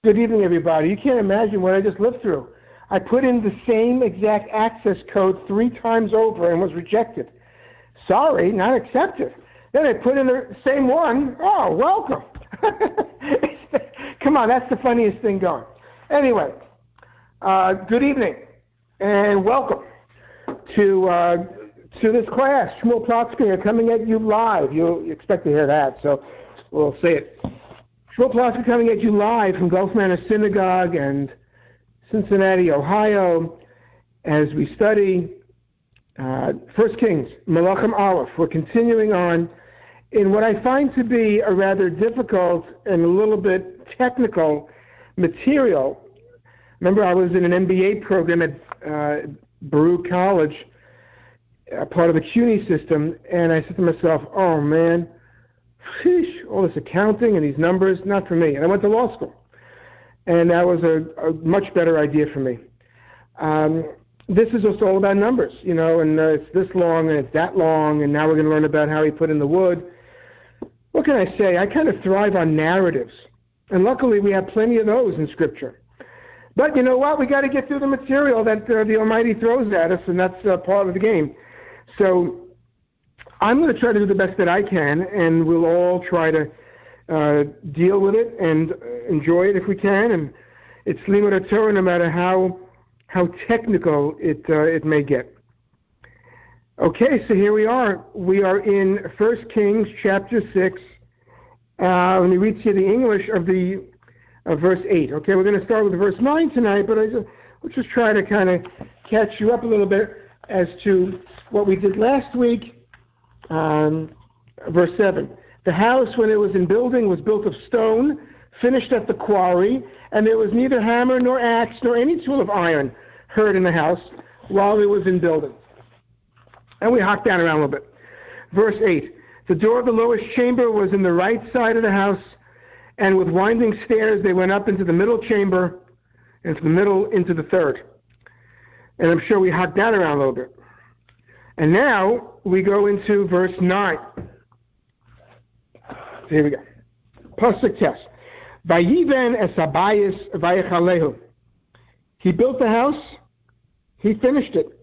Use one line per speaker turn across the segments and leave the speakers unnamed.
Good evening, everybody. You can't imagine what I just lived through. I put in the same exact access code 3 times over and was rejected. Sorry, not accepted. Then I put in the same one. Oh, welcome. Come on, that's the funniest thing going. Anyway, good evening and welcome to this class. Shmuel Plotzker coming at you live. You'll expect to hear that, so we'll say it. Shmuel Plotzker coming at you live from Gulf Manor Synagogue and Cincinnati, Ohio, as we study 1 Kings, Melachim Aleph. We're continuing on in what I find to be a rather difficult and a little bit technical material. Remember, I was in an MBA program at Baruch College, part of the CUNY system, and I said to myself, oh man, all this accounting and these numbers, not for me. And I went to law school. And that was a much better idea for me. This is just all about numbers, and it's this long and it's that long, and now we're going to learn about how he put in the wood. What can I say? I kind of thrive on narratives. And luckily we have plenty of those in Scripture. But you know what? We got to get through the material that the Almighty throws at us, and that's part of the game. So I'm going to try to do the best that I can, and we'll all try to deal with it and enjoy it if we can. And it's Limud Torah, no matter how technical it may get. Okay, so here we are. We are in 1 Kings chapter 6. Let me read to you the English of the verse 8. Okay, we're going to start with verse 9 tonight, but we'll just try to kind of catch you up a little bit as to what we did last week. Verse 7. The house, when it was in building, was built of stone, finished at the quarry, and there was neither hammer nor axe nor any tool of iron heard in the house while it was in building. And we hop down around a little bit. Verse 8. The door of the lowest chamber was in the right side of the house, and with winding stairs they went up into the middle chamber, and from the middle into the third. And I'm sure we hop down around a little bit. And now we go into verse 9. So here we go. Pasuk test. Vayiven es habayis vayechalehu. He built the house. He finished it.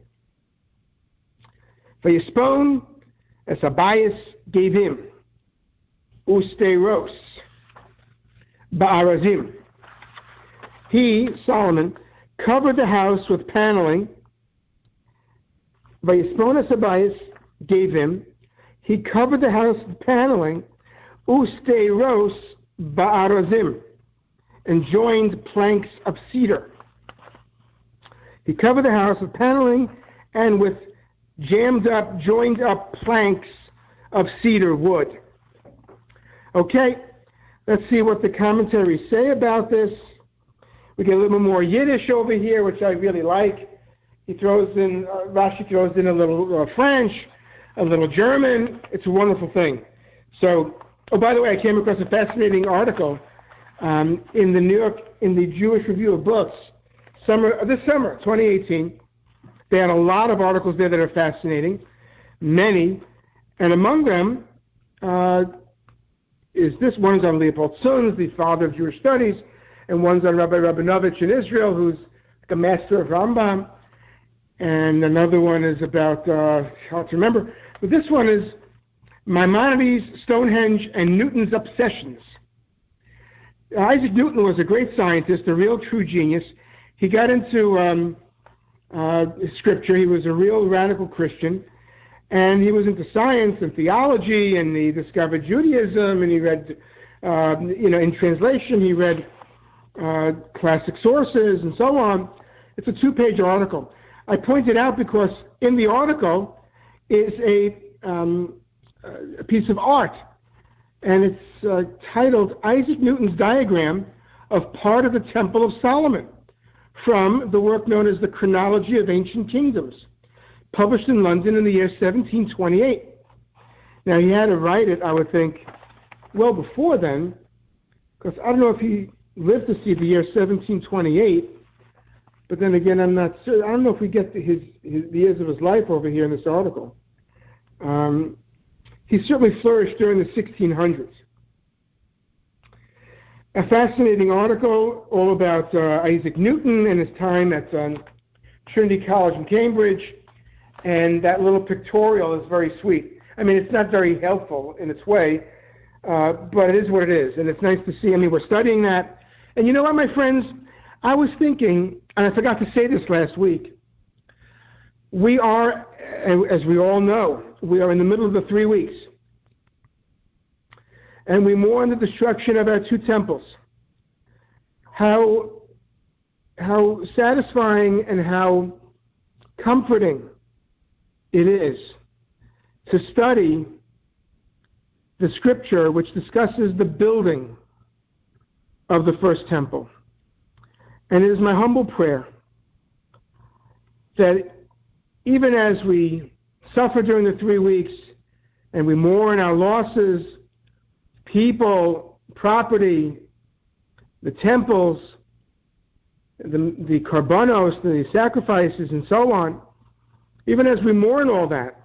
Vayispon es habayis gave him. Usteiros ba'arazim. He, Solomon, covered the house with paneling. Vayispon es habayis gave him. He covered the house with paneling. Usteiros ba'arazim, and joined planks of cedar. He covered the house with paneling and with joined up planks of cedar wood. Okay, let's see what the commentaries say about this. We get a little more Yiddish over here, which I really like. Rashi throws in a little French, a little German. It's a wonderful thing. So, oh, by the way, I came across a fascinating article in the Jewish Review of Books this summer, 2018. They had a lot of articles there that are fascinating, many, and among them is this. One is on Leopold Zunz, the father of Jewish studies, and one's on Rabbi Rabinovich in Israel, who's the master of Rambam, and another one is about, hard to remember, but this one is Maimonides, Stonehenge, and Newton's obsessions. Isaac Newton was a great scientist, a real true genius. He got into Scripture. He was a real radical Christian, and he was into science and theology, and he discovered Judaism, and he read, in translation, he read classic sources and so on. It's a 2-page article. I point it out because in the article is a piece of art, and it's titled Isaac Newton's Diagram of Part of the Temple of Solomon, from the work known as The Chronology of Ancient Kingdoms, published in London in the year 1728. Now, he had to write it, I would think, well before then, because I don't know if he lived to see the year 1728, but then again, I'm not sure. I don't know if we get the years of his life over here in this article. He certainly flourished during the 1600s. a fascinating article all about Isaac Newton and his time at Trinity College in Cambridge, and that little pictorial is very sweet. I mean, it's not very helpful in its way, but it is what it is, and it's nice to see. I mean, we're studying that. And you know what, my friends? I was thinking, and I forgot to say this last week, we are, as we all know, we are in the middle of the 3 weeks. And we mourn the destruction of our 2 temples. How satisfying and how comforting it is to study the scripture which discusses the building of the first temple. And it is my humble prayer that even as we suffer during the 3 weeks and we mourn our losses, people, property, the temples, the korbanos, the sacrifices, and so on, even as we mourn all that,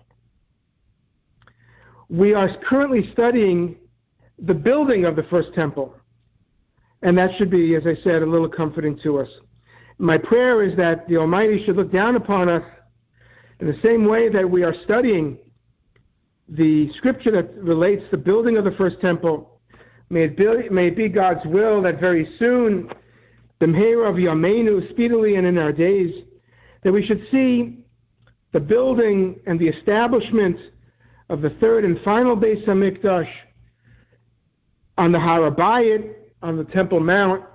we are currently studying the building of the first temple. And that should be, as I said, a little comforting to us. My prayer is that the Almighty should look down upon us in the same way that we are studying the scripture that relates the building of the first temple. May it be God's will that very soon, b'mheira v'yameinu, speedily and in our days, that we should see the building and the establishment of the third and final Beis HaMikdash on the Har HaBayit, on the Temple Mount,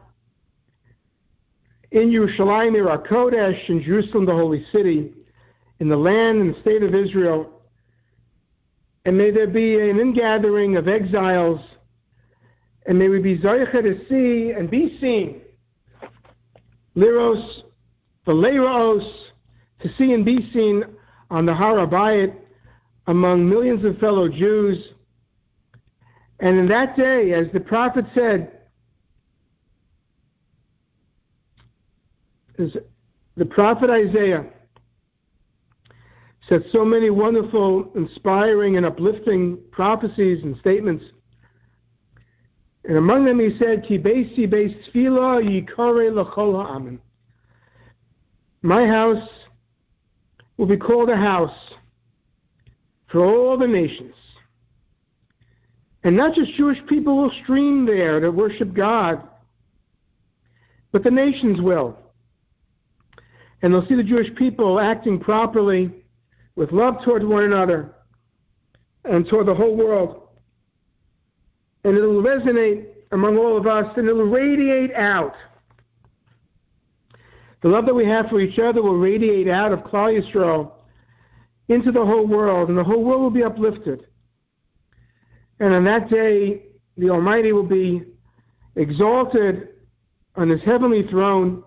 in Yerushalayim, Yer HaKodesh, in Jerusalem, the holy city, in the land and the state of Israel. And may there be an ingathering of exiles, and may we be zoiche to see and be seen, liros, v'leiraos, to see and be seen on the Har HaBayit among millions of fellow Jews. And in that day, as the prophet said, the prophet Isaiah said so many wonderful, inspiring, and uplifting prophecies and statements. And among them he said, Ki beisi beis tefillah yikare l'chol ha'amim. My house will be called a house for all the nations. And not just Jewish people will stream there to worship God, but the nations will. And they'll see the Jewish people acting properly with love toward one another and toward the whole world. And it'll resonate among all of us, and it'll radiate out. The love that we have for each other will radiate out of Klal Yisrael into the whole world, and the whole world will be uplifted. And on that day, the Almighty will be exalted on His heavenly throne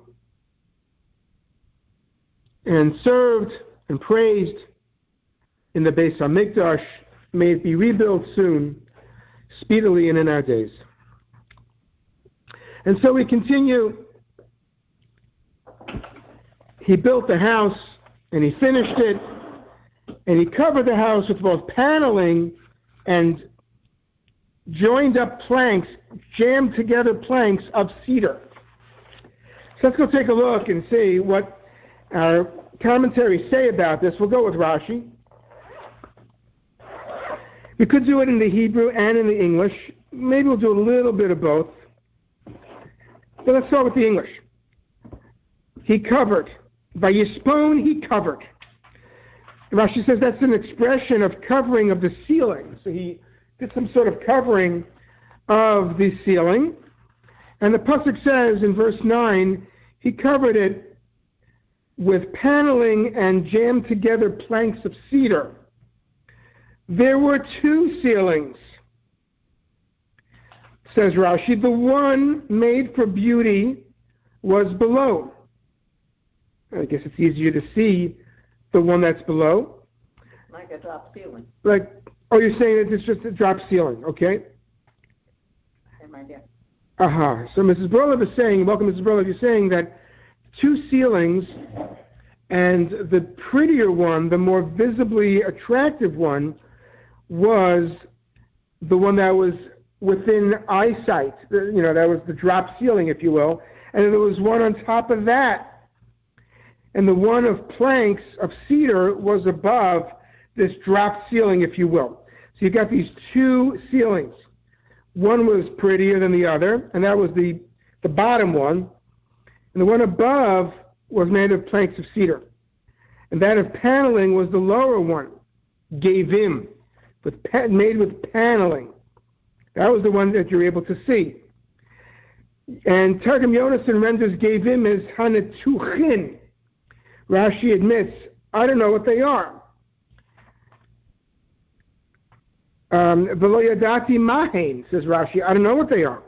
and served and praised in the Beis HaMikdash. May it be rebuilt soon, speedily and in our days. And so we continue. He built the house, and He finished it, and He covered the house with both paneling and joined up planks, jammed together planks of cedar. So let's go take a look and see what our commentaries say about this. We'll go with Rashi. We could do it in the Hebrew and in the English. Maybe we'll do a little bit of both. But let's start with the English. He covered. By Yispon, He covered. Rashi says that's an expression of covering of the ceiling. So He did some sort of covering of the ceiling. And the pasuk says in verse 9, He covered it with paneling and jammed together planks of cedar. There were 2 ceilings, says Rashi. The one made for beauty was below. I guess it's easier to see the one that's below.
Like a drop ceiling.
You're saying that it's just a drop ceiling, okay?
Same idea.
So Mrs. Burlev is saying, welcome Mrs. Burlev, you're saying that 2 ceilings, and the prettier one, the more visibly attractive one, was the one that was within eyesight. That was the drop ceiling, if you will. And there was one on top of that. And the one of planks of cedar was above this drop ceiling, if you will. So you got these two ceilings. One was prettier than the other, and that was the bottom one. And the one above was made of planks of cedar. And that of paneling was the lower one, gavim, made with paneling. That was the one that you're able to see. And Targum Yonason renders gavim as hanetuchin. Rashi admits, I don't know what they are. V'lo yadati mahen, says Rashi, I don't know what they are.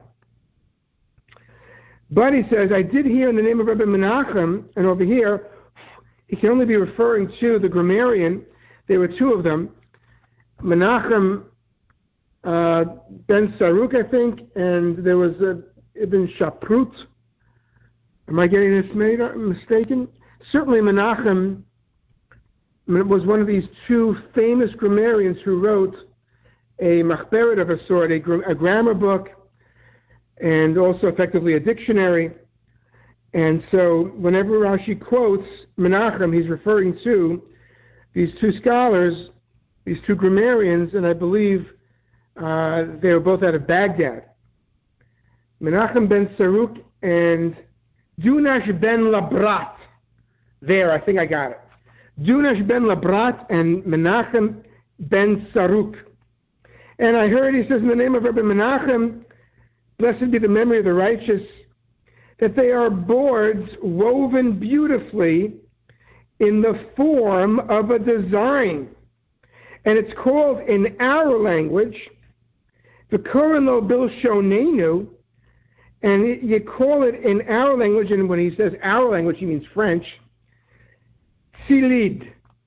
But he says, I did hear in the name of Rabbi Menachem, and over here, he can only be referring to the grammarian. There were two of them, Menachem ben Saruk, I think, and there was Ibn Shaprut. Am I getting this mistaken? Certainly Menachem was one of these two famous grammarians who wrote a machberet of a sort, a grammar book, and also effectively a dictionary. And so whenever Rashi quotes Menachem, he's referring to these two scholars, these two grammarians, and I believe they were both out of Baghdad. Menachem ben Saruk and Dunash ben Labrat. There, I think I got it. Dunash ben Labrat and Menachem ben Saruk. And I heard, he says, in the name of Rabbi Menachem, blessed be the memory of the righteous, that they are boards woven beautifully in the form of a design. And it's called, in our language, the Korano Bilshonenu, and you call it in our language, and when he says our language, he means French, Tzilid.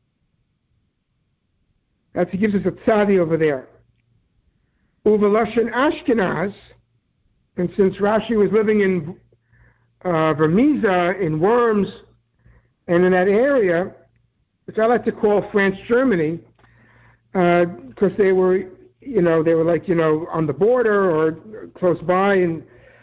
That's, he gives us a tzadi over there. Uvelashon Ashkenaz, and since Rashi was living in Vermiza, in Worms, and in that area, which I like to call France Germany, because they were like, on the border or close by, and,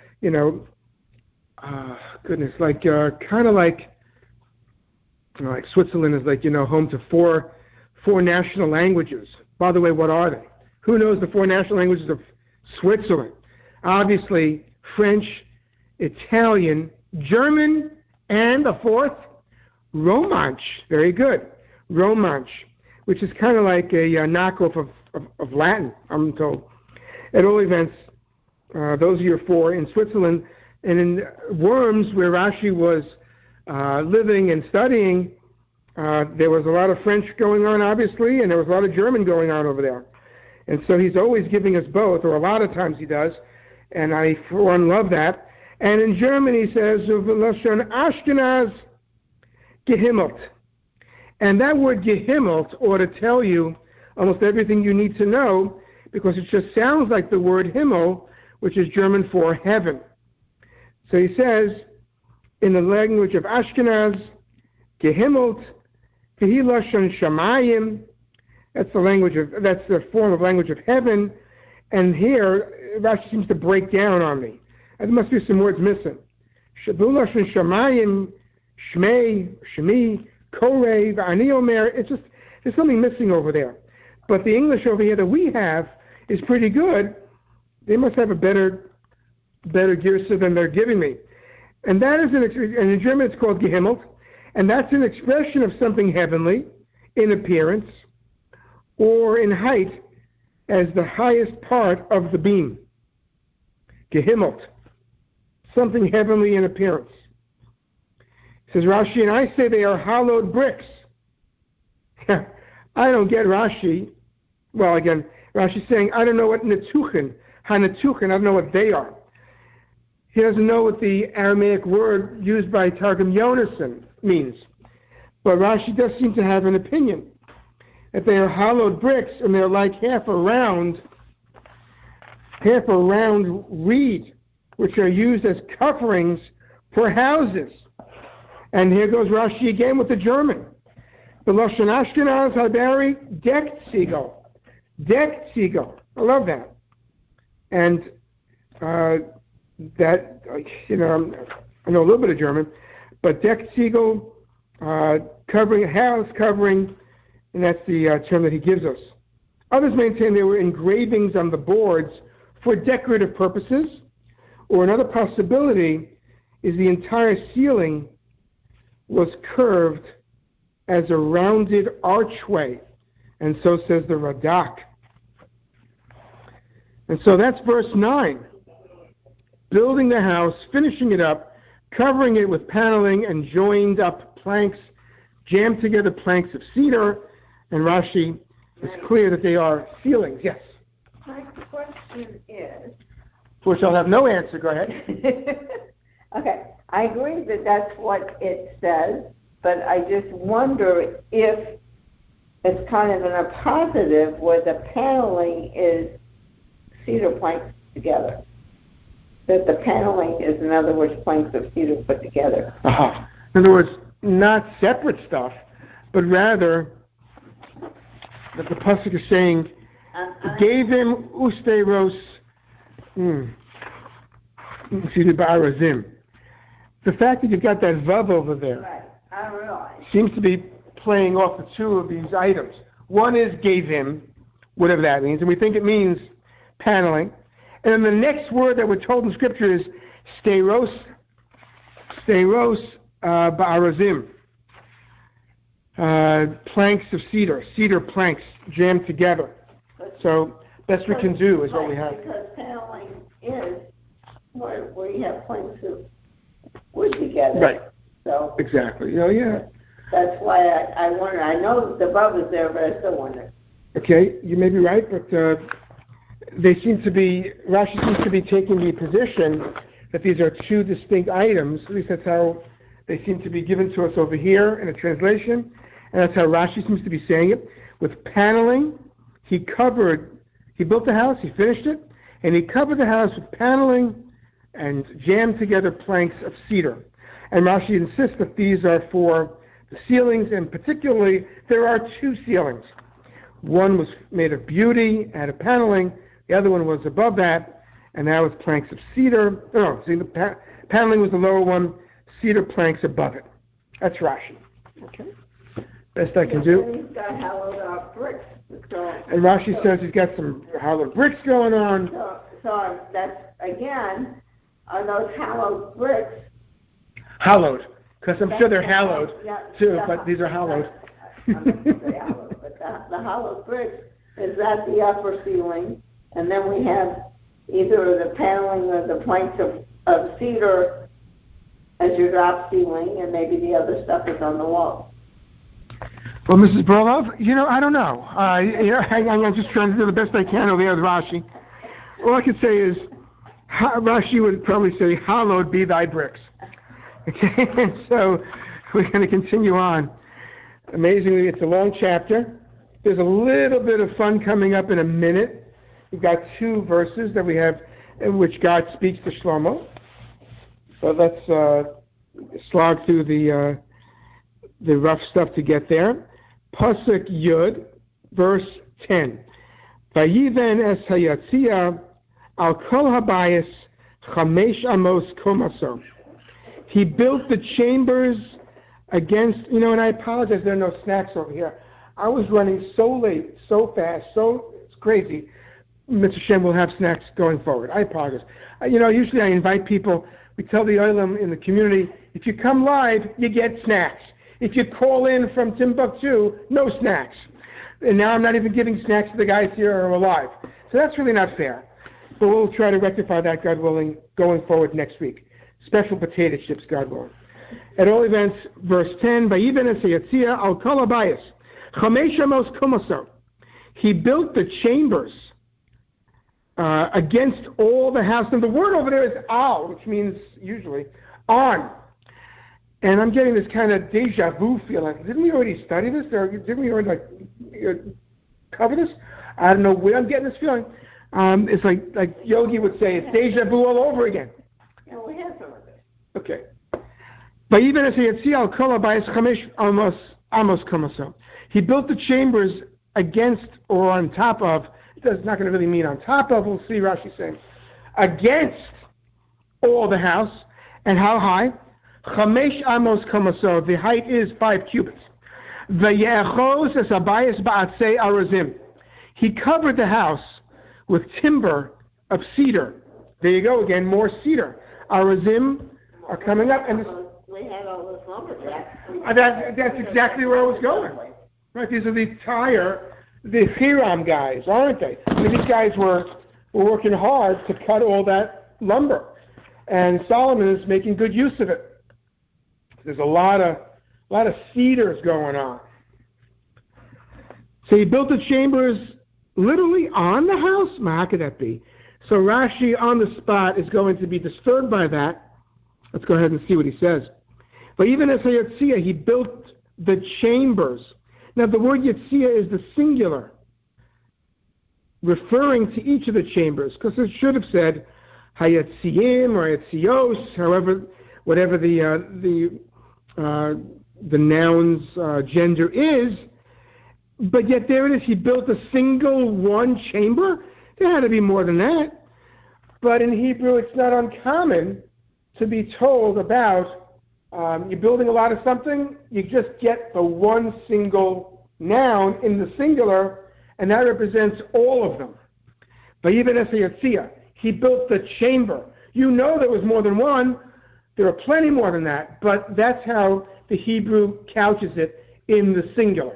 like, kind of like Switzerland is like, home to four national languages. By the way, what are they? Who knows the four national languages of Switzerland? Obviously, French, Italian, German, and the fourth, Romansh. Very good. Romansh, which is kind of like a knockoff of Latin, I'm told. At all events, those are your four in Switzerland. And in Worms, where Rashi was living and studying, there was a lot of French going on, obviously, and there was a lot of German going on over there. And so he's always giving us both, or a lot of times he does, and I, for one, love that. And in German, he says, Lashon Ashkenaz gehimmelt. And that word gehimmelt ought to tell you almost everything you need to know, because it just sounds like the word himmel, which is German for heaven. So he says, in the language of Ashkenaz, gehimmelt, vehi lashon shamayim. That's the form of language of heaven. And here, Rashi seems to break down on me. There must be some words missing. Shabu lashon shamayim, shmei, shemi, korei, v'ani omer. It's just, there's something missing over there. But the English over here that we have is pretty good. They must have a better girsa than they're giving me. And that is and in German it's called gehimmelt, and that's an expression of something heavenly in appearance or in height as the highest part of the beam. Gehimmelt, something heavenly in appearance. Says Rashi, and I say they are hollowed bricks. I don't get Rashi. Well, again, Rashi's saying, I don't know what netuchen, hanatuchen, I don't know what they are. He doesn't know what the Aramaic word used by Targum Yonason means. But Rashi does seem to have an opinion that they are hollowed bricks and they're like half a round reed, which are used as coverings for houses. And here goes Rashi again with the German. The Lashon Ashkenaz Habari, decked seagull. Decked seagull. I love that. And that, I know a little bit of German, but Deckziegel, covering, house covering, and that's the term that he gives us. Others maintain they were engravings on the boards for decorative purposes, or another possibility is the entire ceiling was curved as a rounded archway, and so says the Radak. And so that's verse 9. Building the house, finishing it up, covering it with paneling and joined up planks, jammed together planks of cedar, and Rashi is clear that they are ceilings. Yes?
My question is...
For which I'll have no answer. Go ahead.
Okay, I agree that that's what it says, but I just wonder if it's kind of in a positive where the paneling is cedar planks together. That the paneling is, in other words, planks of cedar put together.
Uh-huh. In other words, not separate stuff, but rather that the pasuk is saying, gave him usteros ba'arazim. The fact that you've got that vav over there,
right. I realize,
seems to be playing off the two of these items. One is gave him, whatever that means, and we think it means paneling. And then the next word that we're told in Scripture is steros ba'arazim. Planks of cedar planks jammed together. So best we can do is what we have.
Because paneling is where you have planks of wood together.
Right.
So
exactly. Oh yeah.
That's why I wonder. I know the above is there, but I still wonder.
Okay, you may be right, but Rashi seems to be taking the position that these are two distinct items. At least that's how they seem to be given to us over here in a translation, and that's how Rashi seems to be saying it. With paneling, he built the house, he finished it, and he covered the house with paneling and jammed together planks of cedar. And Rashi insists that these are for the ceilings, and particularly there are two ceilings. One was made of beauty, had a paneling. The other one was above that, and that was planks of cedar. Paneling was the lower one, cedar planks above it. That's Rashi. Okay. Best I can do.
He's got hollowed out bricks.
And Rashi says he's got some hollowed bricks going on.
So that's, again, are those hollowed bricks?
Hallowed, because I'm sure they're hallowed too, but these are hollowed.
I'm not going to say hollowed, but the hollowed bricks, is that the upper ceiling? And then we have either the paneling or the planks of cedar as your drop ceiling, and maybe the other stuff is on the wall.
Well, Mrs. Brolov, I don't know. I'm just trying to do the best I can over here with Rashi. All I can say is, Rashi would probably say, hallowed be thy bricks. Okay, and so we're going to continue on. Amazingly, it's a long chapter. There's a little bit of fun coming up in a minute. We've got two verses that we have in which God speaks to Shlomo. So let's slog through the rough stuff to get there. Pasuk Yud, verse 10. Vayiven es hayatzia al kol habayis chamesh amos komaso. He built the chambers against, and I apologize, there are no snacks over here. I was running so late, so fast, it's crazy. Mr. Shem will have snacks going forward. I apologize. Usually I invite people, we tell the Olam in the community, if you come live, you get snacks. If you call in from Timbuktu, no snacks. And now I'm not even giving snacks to the guys here who are alive. So that's really not fair. But we'll try to rectify that, God willing, going forward next week. Special potato chips, God willing. At all events, verse 10, Vayiven es hayatzia al kol habayis chamesh amos komaso. He built the chambers against all the house. And the word over there is al, which means usually on. And I'm getting this kind of deja vu feeling. Didn't we already study this? Or didn't we already cover this? I don't know where I'm getting this feeling. It's like Yogi would say, it's deja vu all over again.
Yeah, we have some of this.
Okay. Vayiven es hayatzia al kol habayis chamesh amos komaso. He built the chambers against or on top of. It's not going to really mean on top of. We'll see Rashi saying against all the house. And how high? 5 amos kamaso. The height is 5 cubits. V'ye'echos es habayis ba'atzei arazim. He covered the house with timber of cedar. There you go again, more cedar. Arazim are coming up, and
we had all this lumberjacks.
That's exactly where I was going. Right, these are the Hiram guys, aren't they? I mean, these guys were working hard to cut all that lumber, and Solomon is making good use of it. There's a lot of cedars going on. So he built the chambers literally on the house? How could that be? So Rashi on the spot is going to be disturbed by that. Let's go ahead and see what he says. But even as Yetzia, he built the chambers. Now the word Yetzia is the singular, referring to each of the chambers, because it should have said Hayetziim or Yetzios, however, whatever the noun's gender is. But yet there it is, he built a single one chamber. There had to be more than that. But in Hebrew, it's not uncommon to be told about you're building a lot of something, you just get the one single noun in the singular, and that represents all of them. But even as Yetzia, he built the chamber. You know there was more than one. There are plenty more than that, but that's how the Hebrew couches it in the singular.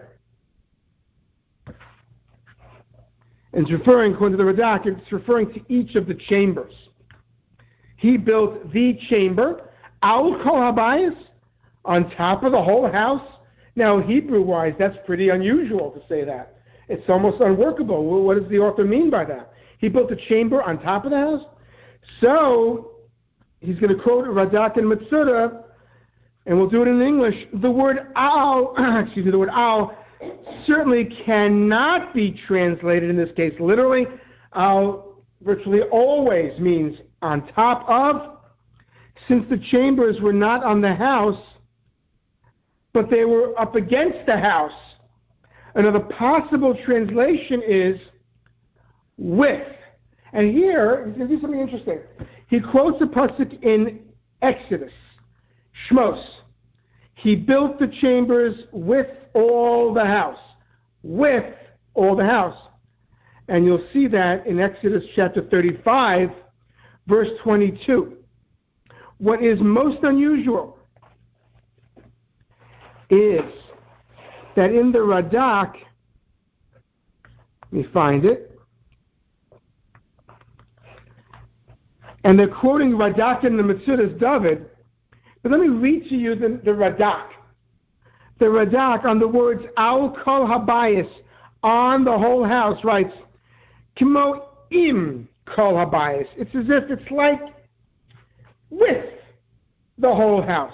And it's referring, according to the Radak, it's referring to each of the chambers. He built the chamber, Al Kol Habayis, on top of the whole house. Now, Hebrew-wise, that's pretty unusual to say that. It's almost unworkable. Well, what does the author mean by that? He built a chamber on top of the house? So, he's going to quote Radak and Metzuda, and we'll do it in English. The word Al, the word Al, certainly cannot be translated in this case literally. Al virtually always means on top of, since the chambers were not on the house, but they were up against the house. Another possible translation is with. And here, he's going to do something interesting. He quotes a pasuk in Exodus, Shmos. He built the chambers with all the house. With all the house. And you'll see that in Exodus chapter 35, verse 22. What is most unusual is that in the Radak, let me find it, and they're quoting Radak and the Metzudas David, but let me read to you the Radak. The Radak on the words Al Kol Habayis, on the whole house, writes, Kimo Im Kol Habayis. It's as if it's like with the whole house.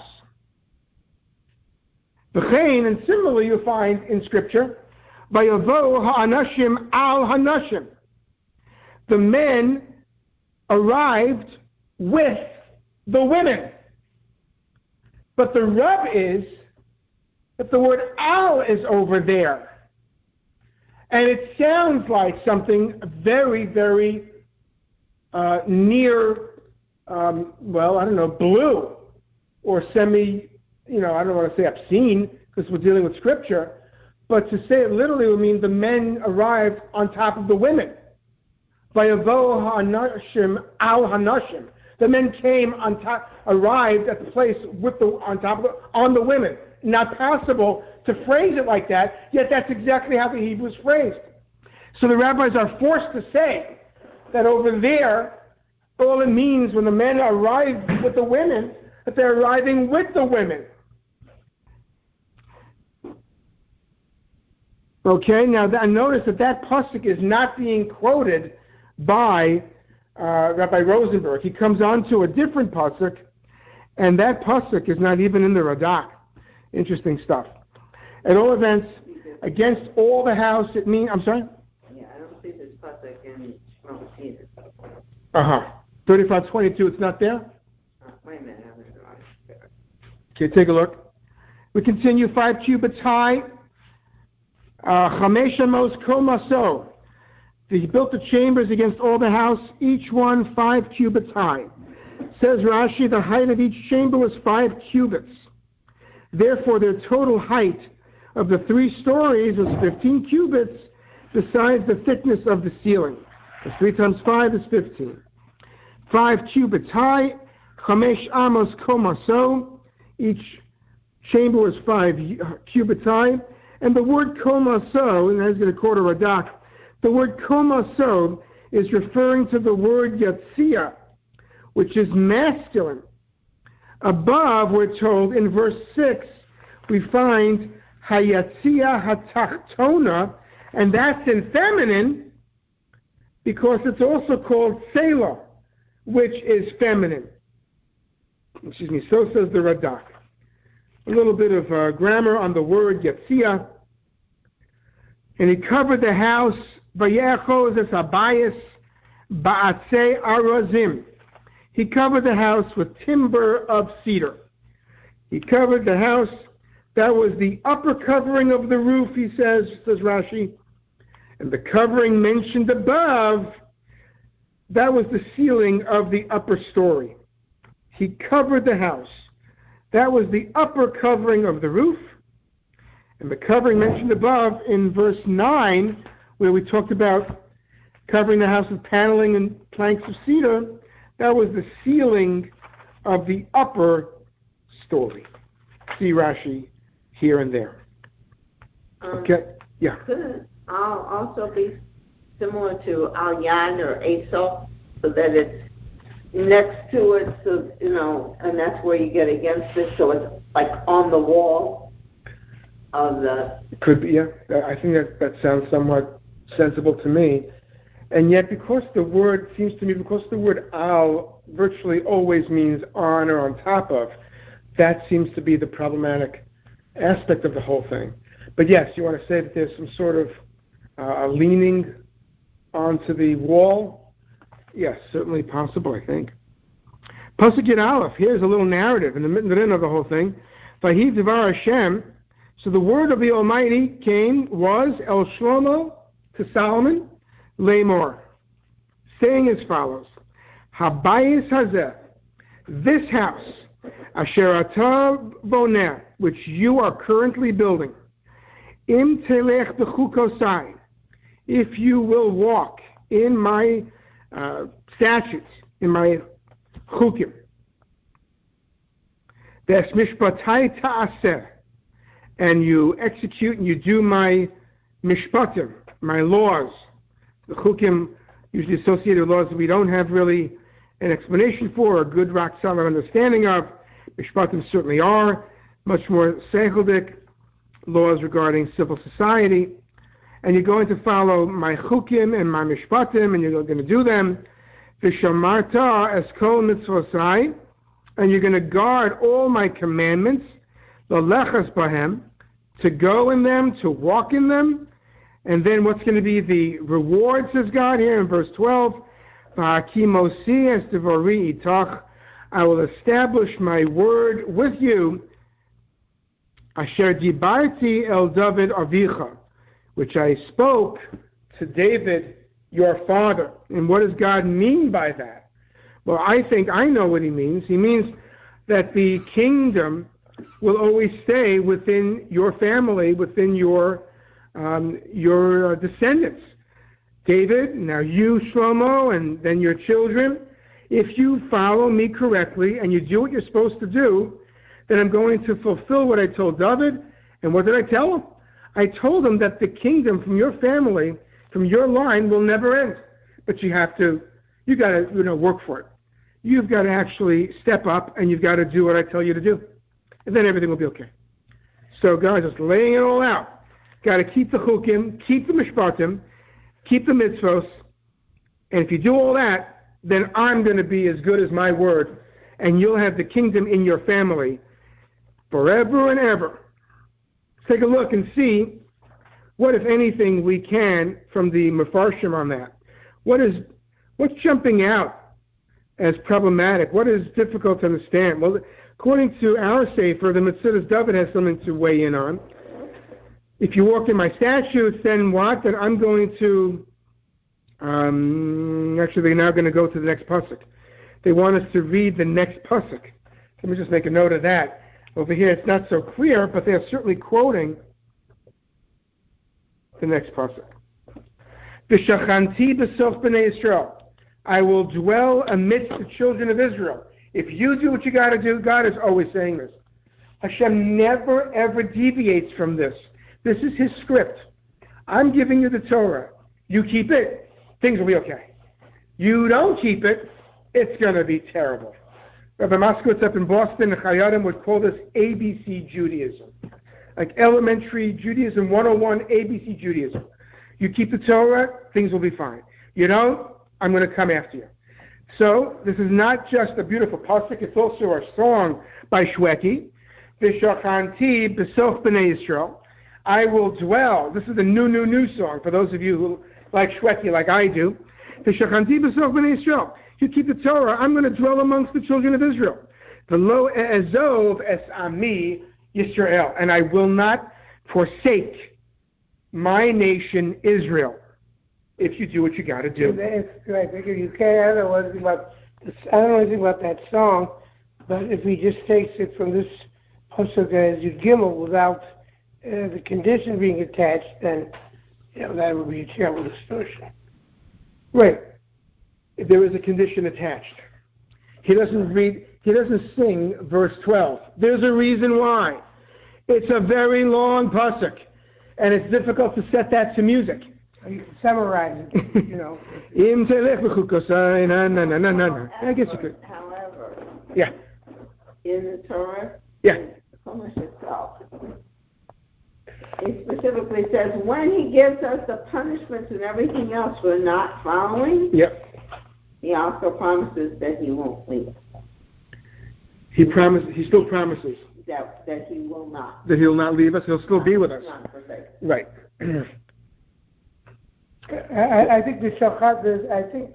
And similarly you find in Scripture, Vayavo ha'anashim al hanashim. The men arrived with the women. But the rub is that the word al is over there. And it sounds like something very, very near, blue or semi, I don't want to say obscene because we're dealing with Scripture, but to say it literally would mean the men arrived on top of the women. Vayavo ha'anashim al hanashim. The men came on top, arrived at the place on the women. Not possible to phrase it like that, yet that's exactly how the Hebrew is phrased. So the rabbis are forced to say that over there, all it means when the men arrive with the women, that they're arriving with the women. Okay, now notice that pasuk is not being quoted by Rabbi Rosenberg. He comes on to a different pasuk, and that pasuk is not even in the Radak. Interesting stuff. At all events, against all the house, it means, I'm sorry?
Yeah, I don't see this pasuk in Shmos either.
35:22, it's not there?
Wait a minute, I'm there.
Okay, take a look. We continue 5 cubits high. Chamesh amos kol maso. He built the chambers against all the house, each one 5 cubits high. Says Rashi, the height of each chamber was 5 cubits. Therefore, their total height of the 3 stories was 15 cubits, besides the thickness of the ceiling. 3 times 5 is 15. 5 cubits high, Chamesh Amos Komaso. Each chamber was 5 cubits high. And the word Komaso, and that's going to quote a Radak, the word Komaso is referring to the word Yatzia, which is masculine. Above, we're told in verse 6, we find Hayatzia Hatachtona, and that's in feminine because it's also called Selah, which is feminine. Excuse me, so says the Radak. A little bit of grammar on the word Yatzia. And he covered the house, Vayechos es Abayis Ba'atzei Arazim. He covered the house with timber of cedar. He covered the house. That was the upper covering of the roof, he says Rashi. And the covering mentioned above, that was the ceiling of the upper story. He covered the house. That was the upper covering of the roof. And the covering mentioned above in verse 9, where we talked about covering the house with paneling and planks of cedar, that was the ceiling of the upper story. See Rashi here and there. Okay? Yeah.
Could also be similar to Al-Yan or Esau, so that it's next to it, so, and that's where you get against it, so it's like on the wall of the...
Could be, yeah. I think that sounds somewhat sensible to me. And yet, because the word al virtually always means on or on top of, that seems to be the problematic aspect of the whole thing. But yes, you want to say that there's some sort of leaning onto the wall? Yes, certainly possible, I think. Pasuk Yud Aleph, here's a little narrative in the middle of the whole thing. Vahi Devar Hashem, so the word of the Almighty was El Shlomo to Solomon, Lamor, saying as follows, Habayis Hazeh, this house, Asher Atah Boneh, which you are currently building, Im Telech B'chukosai, if you will walk in my statutes, in my chukim, Ves Mishpatai Ta'aseh, and you execute and you do my mishpatim, my laws. The chukim usually associated with laws that we don't have really an explanation for, or a good rock solid understanding of. Mishpatim certainly are much more seichelic laws regarding civil society. And you're going to follow my chukim and my mishpatim, and you're going to do them. V'shamarta es kol mitzvosai, and you're going to guard all my commandments, l'lechas bahem, to go in them, to walk in them. And then what's going to be the reward, says God here in verse 12, V'hakimosi es devari itach, I will establish my word with you, Asher dibarti el David avicha, which I spoke to David, your father. And what does God mean by that? Well, I think I know what he means. He means that the kingdom will always stay within your family, within your descendants. David, now you, Shlomo, and then your children. If you follow me correctly and you do what you're supposed to do, then I'm going to fulfill what I told David. And what did I tell him? I told him that the kingdom from your family, from your line, will never end. But you got to work for it. You've got to actually step up, and you've got to do what I tell you to do. And then everything will be okay. So God is just laying it all out. Got to keep the chukim, keep the mishpatim, keep the mitzvos, and if you do all that, then I'm going to be as good as my word, and you'll have the kingdom in your family forever and ever. Let's take a look and see what, if anything, we can from the Mefarshim on that. What's jumping out as problematic? What is difficult to understand? Well, according to our Sefer, the Metzudas David has something to weigh in on. If you walk in my statutes, then what? That I'm going to Actually, they're now going to go to the next pasuk. They want us to read the next pasuk. Let me just make a note of that. Over here, it's not so clear, but they're certainly quoting the next pasuk. V'shachanti b'soch b'nei Yisrael. I will dwell amidst the children of Israel. If you do what you got to do, God is always saying this. Hashem never, ever deviates from this. This is His script. I'm giving you the Torah. You keep it, things will be okay. You don't keep it, it's going to be terrible. Rabbi Moskowitz up in Boston, the Chayadim would call this ABC Judaism. Like elementary Judaism 101, ABC Judaism. You keep the Torah, things will be fine. You don't, I'm going to come after you. So, this is not just a beautiful pasuk, it's also a song by Shweki. V'shachanti b'soch b'nei Yisrael. I will dwell. This is a new song for those of you who like Shweki like I do. V'shachanti b'soch b'nei Yisrael. You keep the Torah, I'm going to dwell amongst the children of Israel. V'lo e'ezov es ami Yisrael. And I will not forsake my nation Israel. If you do what you got to do.
Right, because you can't. I don't know anything about that song, but if he just takes it from this pasuk as Yud Gimel without the condition being attached, then that would be a terrible distortion.
Right. If there is a condition attached, he doesn't sing verse 12. There's a reason why. It's a very long pasuk, and it's difficult to set that to music.
You can summarize it,
I guess you could.
However,
yeah.
In the Torah,
yeah.
in the Chumash itself, it specifically says when He gives us the punishments and everything else we're not following,
yep.
He also promises that He won't leave us.
He still promises
that He will not.
That He'll not leave us, He'll still be with us.
Not forsake.
Right.
I think the Shachanti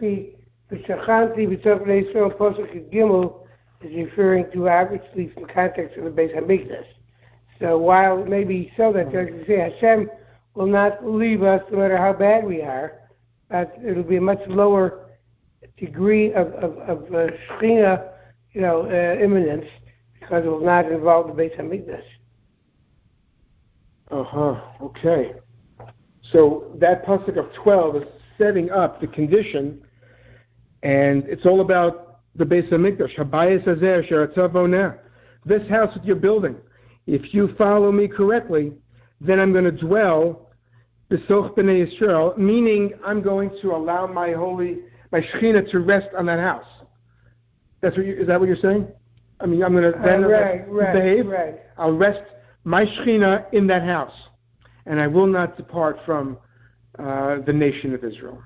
B'Soch B'nei Yisrael pasuk Gimel is referring to obviously from the context of the Beis Hamikdash. So while it may be so that you say Hashem will not leave us no matter how bad we are, but it'll be a much lower degree of Shechina, imminence, because it will not involve the Beis Hamikdash.
Okay. So that pasuk of 12 is setting up the condition, and it's all about the Beis Hamikdash. Habayis hazeh she'atzav boneh. This house that you're building, if you follow me correctly, then I'm going to dwell b'soch b'nei Yisrael, meaning I'm going to allow my Shechina to rest on that house. Is that what you're saying? I mean, I'm going to then behave.
Right.
I'll rest my Shechina in that house. And I will not depart from the nation of Israel.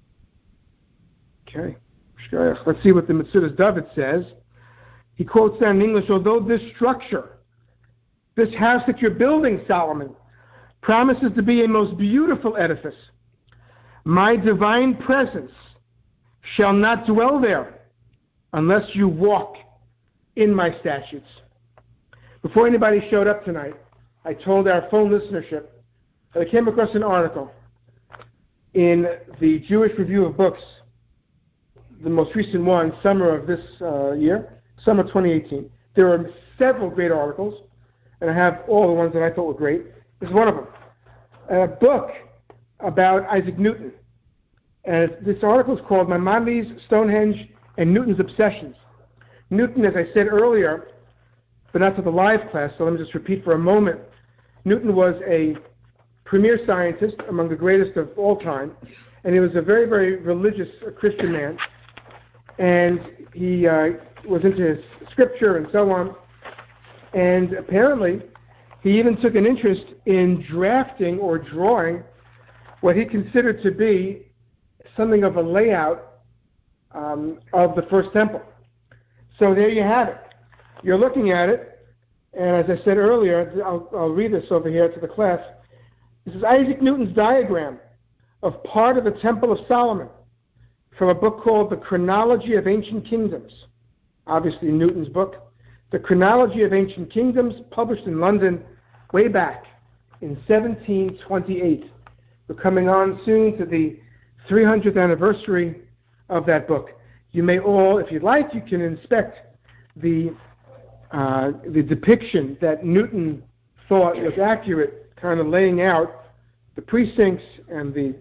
Okay. Let's see what the Metzudas David says. He quotes that in English, although this structure, this house that you're building, Solomon, promises to be a most beautiful edifice, my divine presence shall not dwell there unless you walk in my statutes. Before anybody showed up tonight, I told our phone listenership I came across an article in the Jewish Review of Books, the most recent one, summer of this year, summer 2018. There are several great articles, and I have all the ones that I thought were great. This is one of them. A book about Isaac Newton. And this article is called Maimonides, Stonehenge, and Newton's Obsessions. Newton, as I said earlier, but not to the live class, so let me just repeat for a moment. Newton was a premier scientist, among the greatest of all time, and he was a very, very religious Christian man, and he was into his scripture and so on, and apparently he even took an interest in drafting or drawing what he considered to be something of a layout of the first temple. So there you have it. You're looking at it, and as I said earlier, I'll read this over here to the class. This is Isaac Newton's diagram of part of the Temple of Solomon from a book called The Chronology of Ancient Kingdoms, obviously Newton's book. The Chronology of Ancient Kingdoms, published in London way back in 1728. We're coming on soon to the 300th anniversary of that book. You may all, if you'd like, you can inspect the depiction that Newton thought was accurate, kind of laying out the precincts and the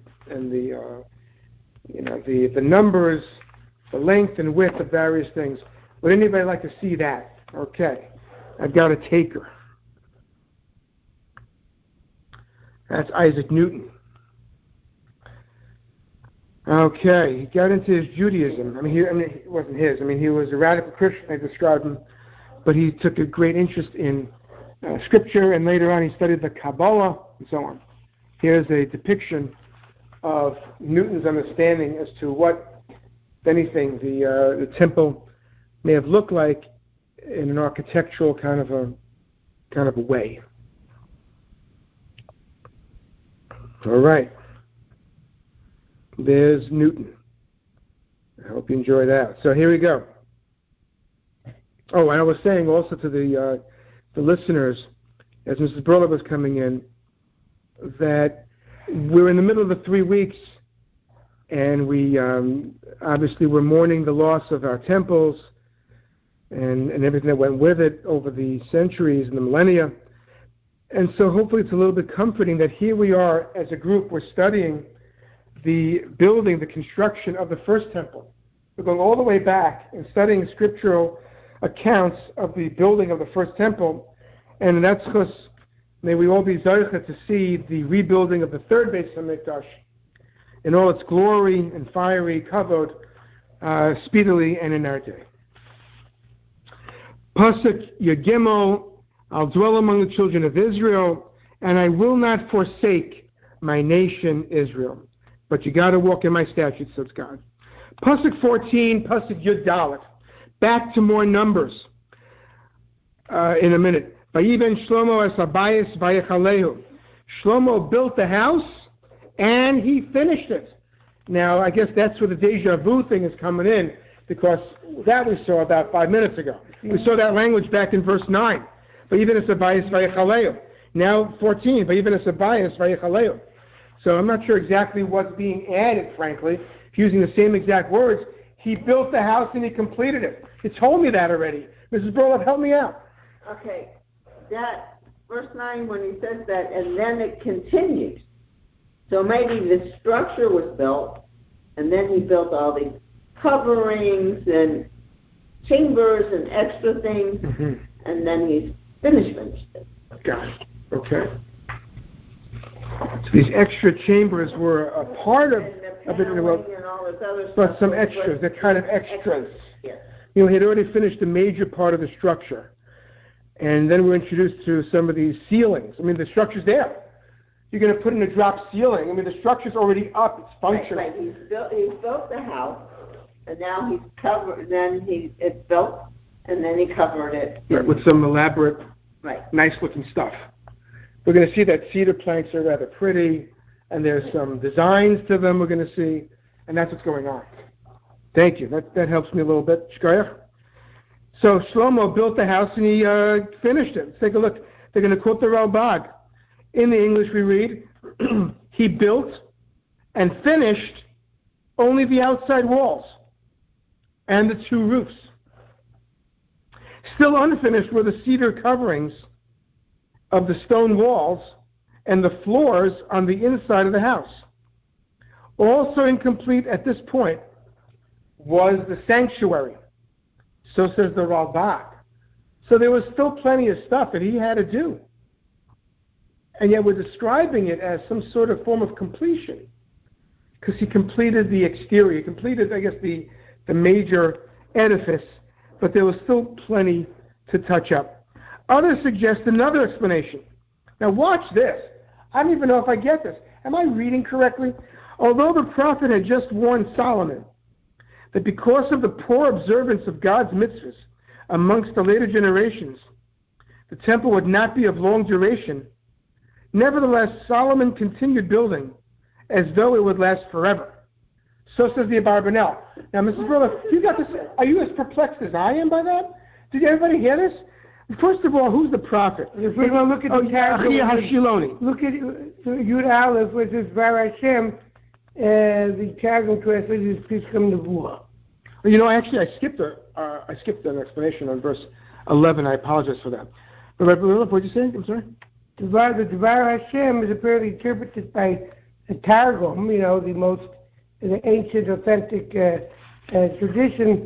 numbers, the length and width of various things. Would anybody like to see that? Okay, I've got a taker. That's Isaac Newton. Okay, he got into his Judaism. It wasn't his. He was a radical Christian, they described him, but he took a great interest in Scripture, and later on he studied the Kabbalah and so on. Here's a depiction of Newton's understanding as to what, if anything, the temple may have looked like in an architectural kind of a way. All right. There's Newton. I hope you enjoy that. So here we go. Oh, and I was saying also to the listeners, as Mrs. Burla was coming in, that we're in the middle of the 3 weeks, and we obviously we're mourning the loss of our temples and everything that went with it over the centuries and the millennia. And so hopefully it's a little bit comforting that here we are as a group, we're studying the building, the construction of the first temple. We're going all the way back and studying scriptural accounts of the building of the first temple. And that's because may we all be zeicha to see the rebuilding of the third Beis HaMikdash in all its glory and fiery kavod speedily and in our day. Pasuk Yagimel, I'll dwell among the children of Israel, and I will not forsake my nation Israel. But you got to walk in my statutes, says God. Pasuk 14, Pasuk Yud Dalet. Back to more numbers in a minute. Vayiben Shlomo es habayis vayechalehu. Shlomo built the house and he finished it. Now, I guess that's where the deja vu thing is coming in, because that we saw about 5 minutes ago. We saw that language back in verse 9. Vayiben es habayis vayechalehu. Now 14, Vayiben es habayis vayechalehu. So I'm not sure exactly what's being added, frankly, using the same exact words. He built the house and he completed it. He told me that already. Mrs. Burla, help me out.
Okay, that verse 9, when he says that, and then it continues. So maybe the structure was built, and then he built all these coverings and chambers and extra things, and then he's finished it.
Got it. Okay. So these extra chambers were a part of it in the world, but some extras. They're kind of extras.
Yes.
He had already finished a major part of the structure, and then we're introduced to some of these ceilings. The structure's there. You're going to put in a drop ceiling. The structure's already up. It's functional.
Right. He's built the house, and now he's covered. Then it's built, and then he covered it.
Right, with some elaborate, nice-looking stuff. We're going to see that cedar planks are rather pretty, and there's some designs to them we're going to see, and that's what's going on. Thank you. That helps me a little bit. Shkoyach. So Shlomo built the house, and he finished it. Let's take a look. They're going to quote the Ralbag. In the English we read, he built and finished only the outside walls and the 2 roofs. Still unfinished were the cedar coverings of the stone walls and the floors on the inside of the house. Also incomplete at this point was the sanctuary. So says the Ralbag. So there was still plenty of stuff that he had to do. And yet we're describing it as some sort of form of completion, because he completed the exterior. He completed, I guess, the major edifice, but there was still plenty to touch up. Others suggest another explanation. Now watch this. I don't even know if I get this. Am I reading correctly? Although the prophet had just warned Solomon that because of the poor observance of God's mitzvahs amongst the later generations, the temple would not be of long duration, nevertheless Solomon continued building as though it would last forever. So says the Abarbanel. Now, Mrs. Burla, you got this. Are you as perplexed as I am by that? Did everybody hear this? First of all, who's the prophet?
If we want to look at the character,
Hashiloni.
look at Yud Aleph, which is Bar Hashem, the Targum translation is Pisgam Nevuah.
You know, actually, I skipped an explanation on verse 11. I apologize for that. But what did you say? I'm sorry.
The Devar Hashem is apparently interpreted by the Targum, the most ancient, authentic traditional,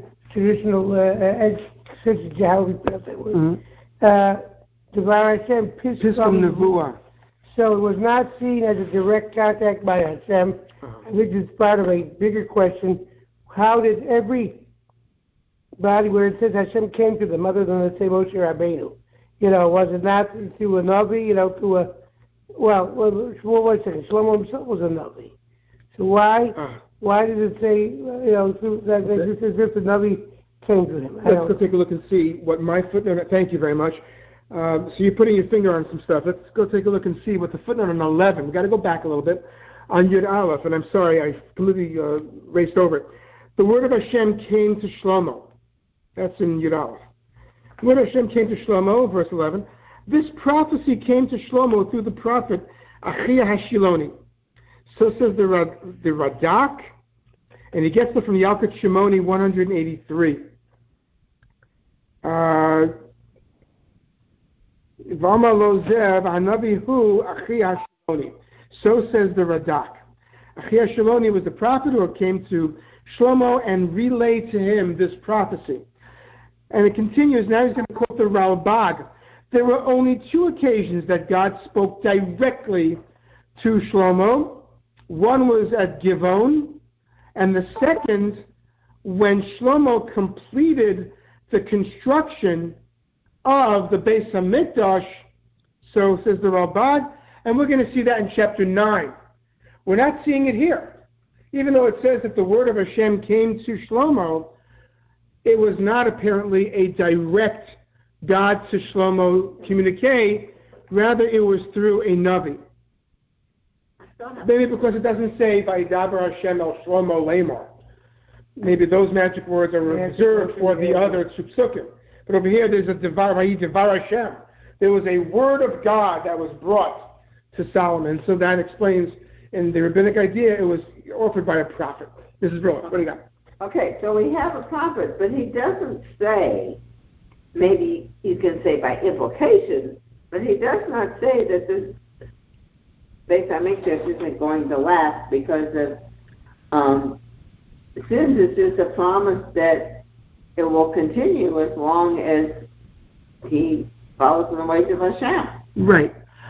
how we pronounce that word. Devar Hashem, Pisgam Nevuah. So it was not seen as a direct contact by Hashem, which is part of a bigger question. How did every body where it says Hashem came to them, other than, let's say, Moshe Rabbeinu? Was it not through a Navi, through a, wait a second, Shlomo himself was a Navi. So why did it say, through that this is if the Navi came to him?
Let's go take a look and see what my footnote, thank you very much. So you're putting your finger on some stuff. Let's go take a look and see what the footnote on 11, we've got to go back a little bit, on Yud Aleph, and I'm sorry, I completely raced over it. The word of Hashem came to Shlomo. That's in Yud Aleph. The word of Hashem came to Shlomo, verse 11. This prophecy came to Shlomo through the prophet Achia Hashiloni. So says the Radak, and he gets it from Yalkut Shimoni 183. So says the Radak. Achia Hashiloni was the prophet who came to Shlomo and relayed to him this prophecy. And it continues, now he's going to quote the Ralbag. There were only 2 occasions that God spoke directly to Shlomo. One was at Givon, and the second when Shlomo completed the construction of the Beis HaMikdash, so says the Ralbag, and we're going to see that in chapter 9. We're not seeing it here. Even though it says that the word of Hashem came to Shlomo, it was not apparently a direct God to Shlomo communique. Rather, it was through a Navi. Maybe because it doesn't say Vayidaber Hashem el Shlomo Lamar. Maybe those magic words are reserved for the other Psukim. But over here, there's a Devar Hashem. There was a word of God that was brought to Solomon. So that explains, in the rabbinic idea, it was offered by a prophet. This is Roland. What do you got?
Okay, so we have a prophet, but he doesn't say, maybe you can say by implication, but he does not say that this Beis HaMikdash isn't going to last because of sins. It's just a promise that it will continue as long as he follows in the ways of Hashem.
Right.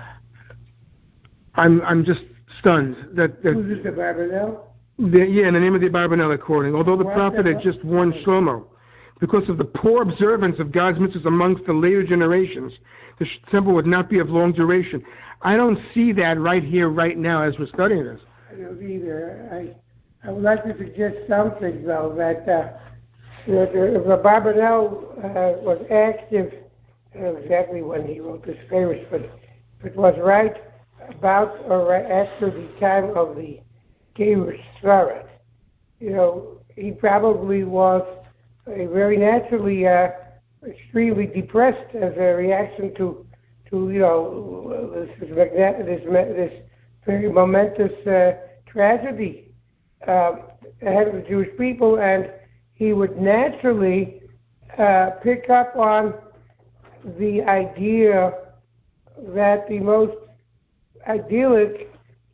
I'm just stunned that
who's this, the Barbanel?
In the name of the Barbanel according. Although the prophet had just warned Shlomo, because of the poor observance of God's mitzvahs amongst the later generations, the temple would not be of long duration. I don't see that right here, right now, as we're studying this.
I don't either. I would like to suggest something, though, that the Barbanel was asked if, I don't know exactly when he wrote this famous, but it was right about or right after the time of the Gerush Svarat. He probably was very naturally extremely depressed as a reaction to this very momentous tragedy ahead of the Jewish people, and he would naturally pick up on the idea that the most idyllic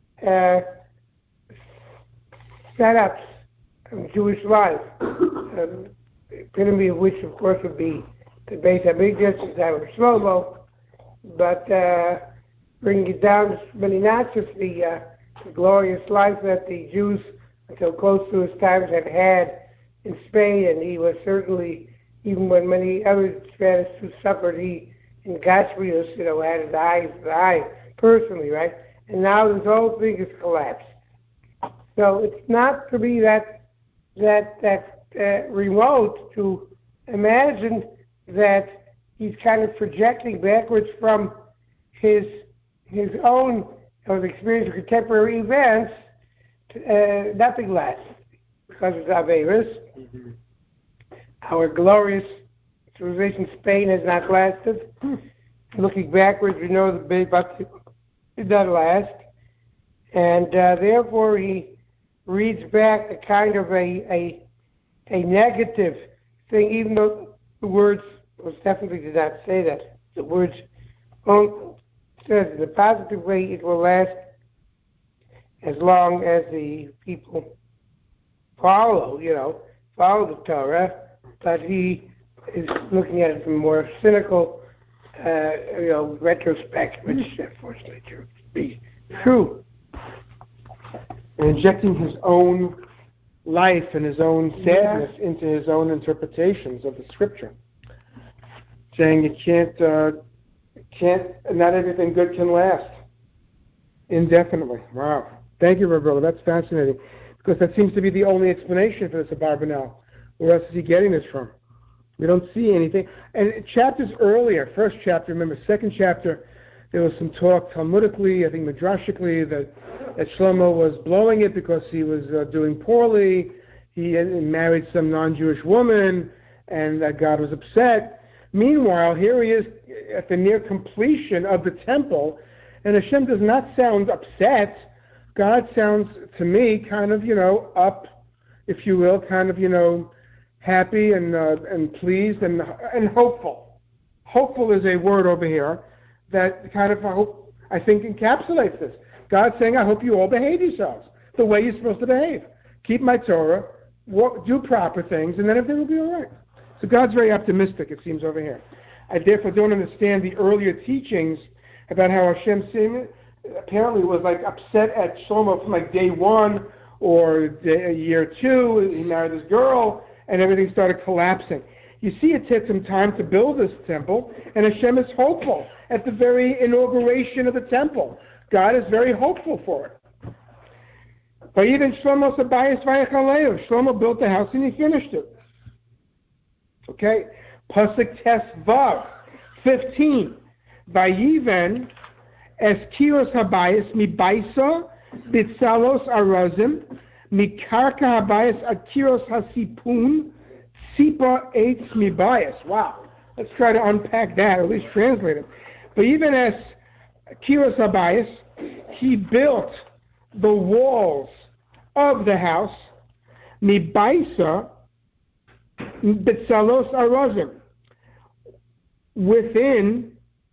setups of Jewish life, the epitome of which, of course, would be the Beis HaMikdash, the time of Shlomo, but bringing it down to many notches, the glorious life that the Jews, until close to his times, had in Spain, and he was certainly, even when many other Spanish Jews suffered, he, in Gashmius, had his eye personally, right? And now this whole thing has collapsed. So it's not to be that remote to imagine that he's kind of projecting backwards from his own experience of contemporary events. Nothing lasts because of Averis. Mm-hmm. Our glorious civilization, Spain, has not lasted. Looking backwards, we know the Beit Bat did not last, and therefore he reads back a kind of a negative thing, even though the words definitely did not say that. The words says in a positive way it will last as long as the people follow the Torah, but he is looking at it from a more cynical, retrospect, which unfortunately to be true.
And injecting his own life and his own sadness into his own interpretations of the scripture, saying not everything good can last indefinitely. Wow. Thank you, Rabbi. That's fascinating, because that seems to be the only explanation for this Abarbanel. Where else is he getting this from? We don't see anything. And chapters earlier, first chapter, remember, second chapter, there was some talk Talmudically, I think Midrashically, that Shlomo was blowing it because he was doing poorly. He had married some non-Jewish woman, and that God was upset. Meanwhile, here he is at the near completion of the temple, and Hashem does not sound upset. God sounds, to me, kind of, up, if you will, kind of, happy and pleased and hopeful. Hopeful is a word over here that kind of, I think, encapsulates this. God's saying, I hope you all behave yourselves the way you're supposed to behave. Keep my Torah, do proper things, and then everything will be all right. So God's very optimistic, it seems, over here. I therefore don't understand the earlier teachings about how Hashem apparently was upset at Shlomo from day one or year two. He married this girl, and everything started collapsing. You see, it took some time to build this temple, and Hashem is hopeful at the very inauguration of the temple. God is very hopeful for it. But even Shlomo Sabayis Vayachaleu, Shlomo built the house and he finished it. Okay, Pasuk Tes Vav 15. Vayiven es kiros habayis mi baisa bitzalos arazim mi karka habayis akiros hasipun sipa eitz mi bayis. Wow, let's try to unpack that, or at least translate it. Vayiven es kiros habayis, he built the walls of the house mi baisa bitzalos arazim, within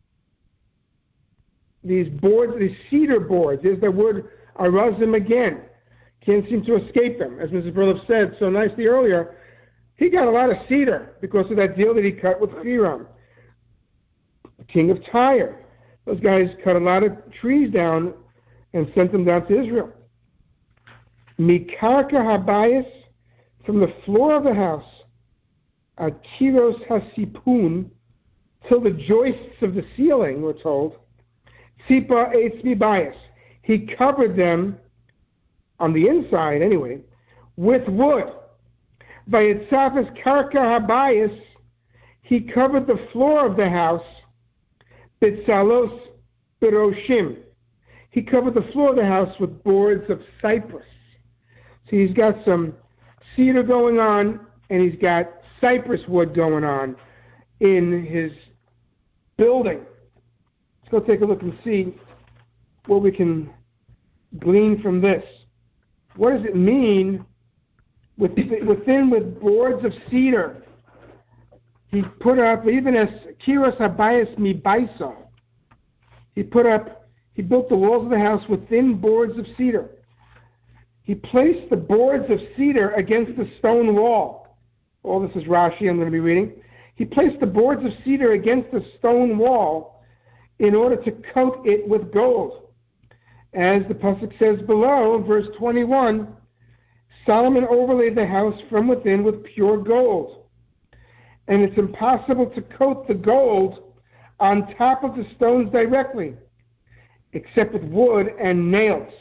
these boards, these cedar boards. There's the word arazim again. Can't seem to escape them. As Mrs. Burlev said so nicely earlier, he got a lot of cedar because of that deal that he cut with Hiram, the king of Tyre. Those guys cut a lot of trees down and sent them down to Israel. Mikarka habayis, from the floor of the house, akiros hasipun, till the joists of the ceiling, we're told, Tzipa eitz mibayis, he covered them on the inside anyway with wood. Vayitzafes karka habayis, he covered the floor of the house bitzalos biroshim, he covered the floor of the house with boards of cypress. So he's got some cedar going on, and he's got cypress wood going on in his building. Let's go take a look and see what we can glean from this. What does it mean within with boards of cedar? He put up, even as kiros habayis mi baisa, he built the walls of the house within boards of cedar. He placed the boards of cedar against the stone wall. All this is Rashi, I'm going to be reading. He placed the boards of cedar against the stone wall in order to coat it with gold. As the pasuk says below, verse 21, Solomon overlaid the house from within with pure gold. And it's impossible to coat the gold on top of the stones directly, except with wood and nails.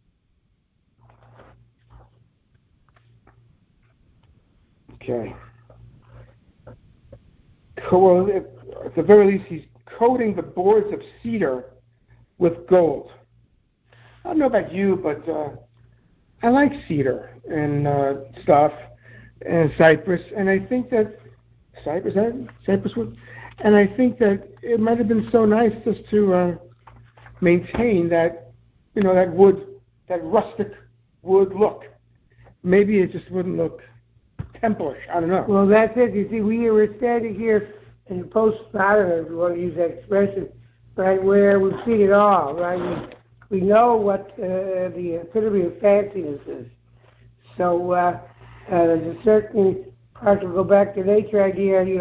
Okay. Well, at the very least, he's coating the boards of cedar with gold. I don't know about you, but I like cedar and stuff, and cypress, and I think that cypress wood, and I think that it might have been so nice just to maintain that, that wood, that rustic wood look. maybe it just wouldn't look temple-ish. I don't know.
Well, that's it. You see, we were standing here in the post-modern, if you want to use that expression, right, where we've seen it all, right? We know what the epitome of fanciness is. So there's a certain part to go back to nature idea. You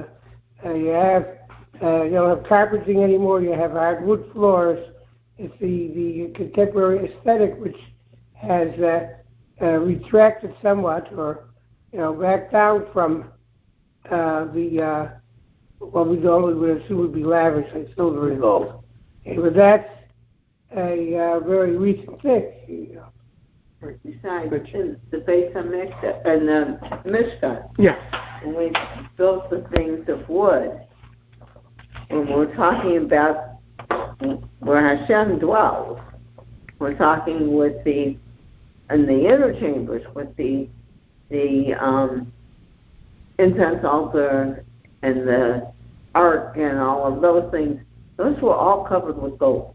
don't have carpeting anymore. You have hardwood floors. It's the contemporary aesthetic which has retracted somewhat, or backed down from what we normally would assume would be lavish, like silver and gold. But that's a very recent thing.
Besides, in the Beis Hamikdash and the Mishkan, when we built the things of wood, when we're talking about where Hashem dwells, we're talking in the inner chambers with the incense altar and the ark and all of those things. Those were all covered with gold.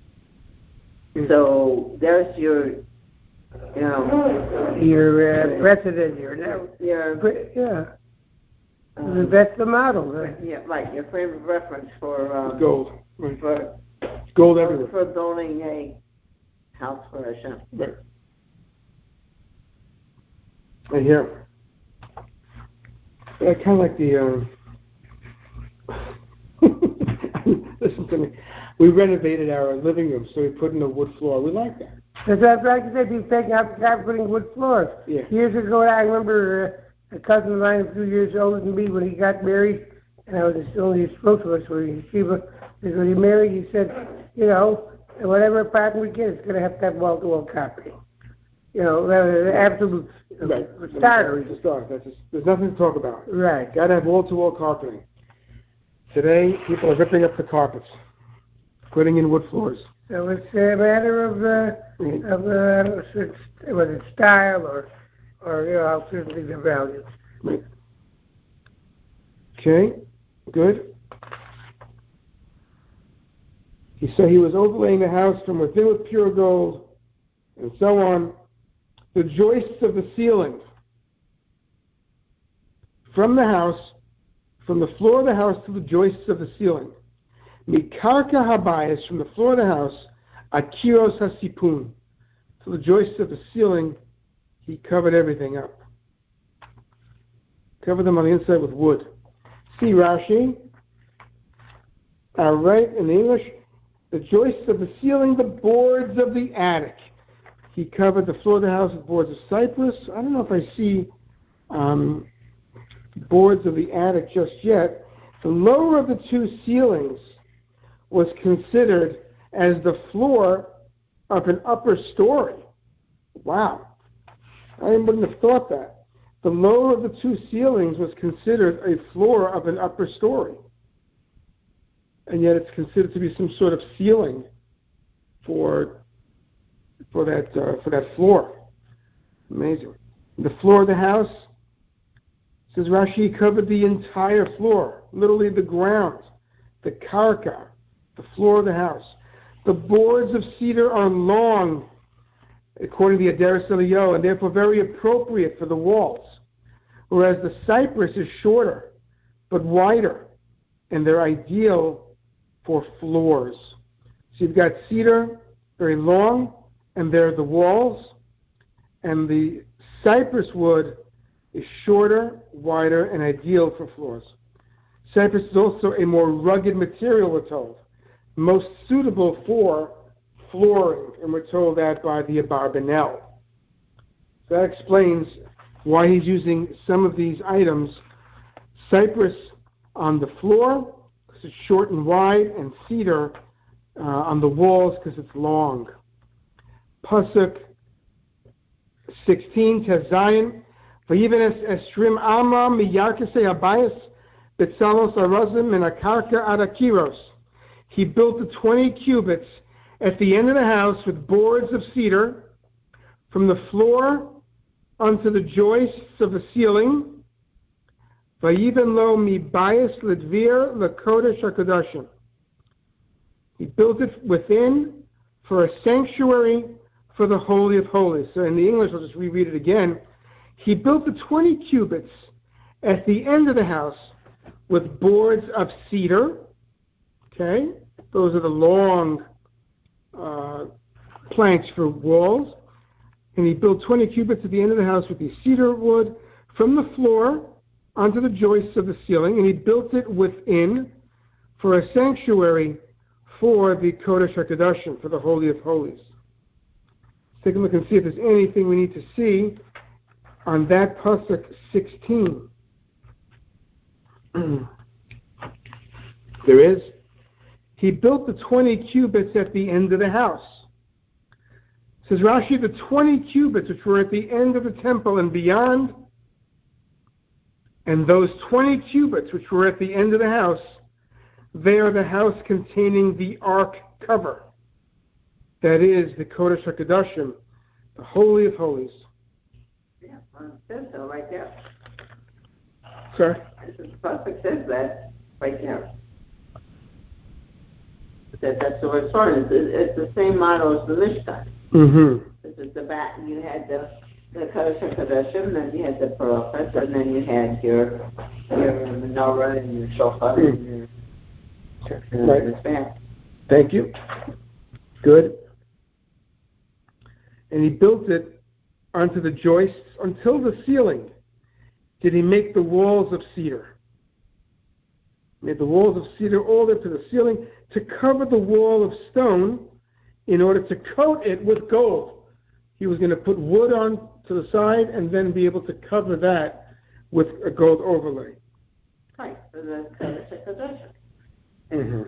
So there's your
precedent, that's the model, right?
Yeah, right. Your frame of reference for
gold. Right.
For
gold everywhere.
For building a house for Hashem.
Right. I hear. I kind of like the. Listen to me. We renovated our living room, so we put in a wood floor. We like that.
That's like I said, you've taken out the carpet, putting wood floors.
Yeah.
Years ago, I remember a cousin of mine, a few years older than me, when he got married, and I was only his spokesperson for Yeshiva. When he married, he said, whatever apartment we get, it's going to have wall-to-wall carpeting. Absolute starter.
It's a start. There's nothing to talk about.
Right.
Got to have wall-to-wall carpeting. Today, people are ripping up the carpets, putting in wood floors.
So it's a matter of whether it's style or how certain things are valued.
Right. Okay, good. He said he was overlaying the house from within with pure gold, and so on. The joists of the ceiling from the house, from the floor of the house to the joists of the ceiling. Mikarka habayis, from the floor of the house, akiros hasipun. To the joists of the ceiling, he covered everything up. Covered them on the inside with wood. See Rashi. All right, in the English, the joists of the ceiling, the boards of the attic. He covered the floor of the house with boards of cypress. I don't know if I see boards of the attic just yet. The lower of the two ceilings was considered as the floor of an upper story. Wow. I wouldn't have thought that. The lower of the two ceilings was considered a floor of an upper story. And yet it's considered to be some sort of ceiling for that floor. Amazing. The floor of the house, says Rashi, covered the entire floor, literally the ground, the karka, the floor of the house. The boards of cedar are long, according to the Adaras Eliyahu, and therefore very appropriate for the walls, whereas the cypress is shorter but wider, and they're ideal for floors. So you've got cedar, very long, and there are the walls, and the cypress wood is shorter, wider, and ideal for floors. Cypress is also a more rugged material, we're told, most suitable for flooring, and we're told that by the Abarbanel. So that explains why he's using some of these items. Cypress on the floor, because it's short and wide, and cedar on the walls, because it's long. Pasuk 16, Tev Zayin, V'yiven esrim alma miyarkesei habayis betzalos arazim min akarka ad akiros. He built the 20 cubits at the end of the house with boards of cedar from the floor onto the joists of the ceiling. V'yiven lo mibayis ledvir lekodesh hakodashim. He built it within for a sanctuary for the Holy of Holies. So in the English, I'll just reread it again. He built the 20 cubits at the end of the house with boards of cedar. Okay? Those are the long planks for walls. And he built 20 cubits at the end of the house with the cedar wood from the floor onto the joists of the ceiling. And he built it within for a sanctuary for the Kodesh HaKadoshim, for the Holy of Holies. Let's take a look and see if there's anything we need to see on that Pasuk 16. There is. He built the 20 cubits at the end of the house. Says Rashi, the 20 cubits which were at the end of the temple and beyond, and those 20 cubits which were at the end of the house, they are the house containing the ark cover. That is the Kodesh HaKadoshim, the Holy of Holies.
Yeah, it says so right there.
Sorry?
The Pasuk says that right there. That's the way it's started. It's the same model as the Mishkan.
Mm-hmm.
This is the back. You had the Kodesh HaKadoshim, then you had the Parochet, and then you had your menorah and your shofar and your fan.
Thank you. Good. And he built it onto the joists until the ceiling. Did he make the walls of cedar? Made the walls of cedar all the way to the ceiling to cover the wall of stone in order to coat it with gold. He was going to put wood on to the side and then be able to cover that with a gold overlay.
Right, for the Kodesh HaKadoshim.
Mm-hmm.